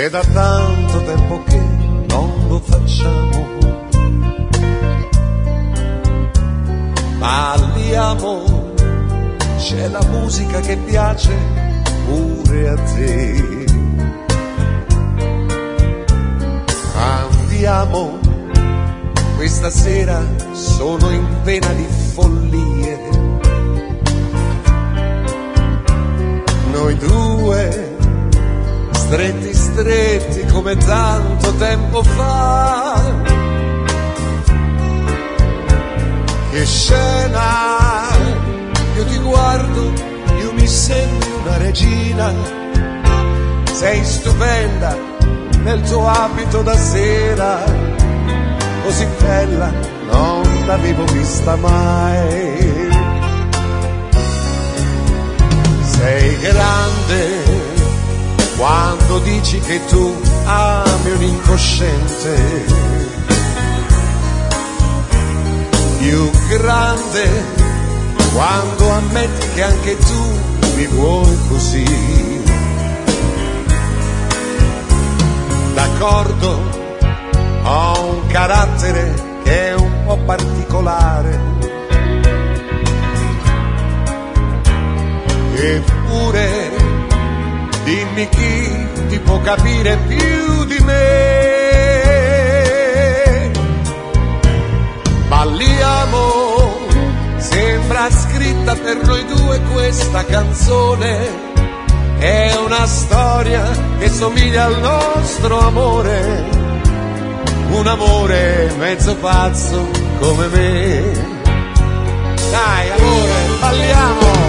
È da tanto tempo che non lo facciamo. Balliamo, c'è la musica che piace pure a te. Andiamo, questa sera sono in vena di follie. Noi due, stretti stretti come tanto tempo fa. Che scena, io ti guardo, io mi sembri una regina. Sei stupenda nel tuo abito da sera, così bella non l'avevo vista mai. Sei grande quando dici che tu ami un incosciente, più grande quando ammetti che anche tu mi vuoi così. D'accordo, ho un carattere che è un po' particolare, eppure dimmi chi ti può capire più di me. Balliamo, sembra scritta per noi due questa canzone. È una storia che somiglia al nostro amore, un amore mezzo pazzo come me. Dai amore, balliamo!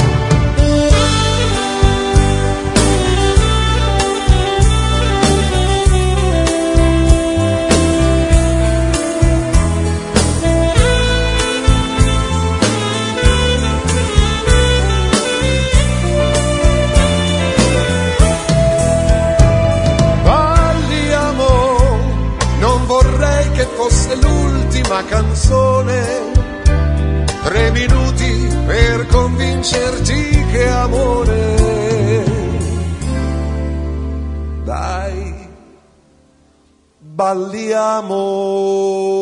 Fosse l'ultima canzone, 3 minuti per convincerti che amore. Dai, balliamo.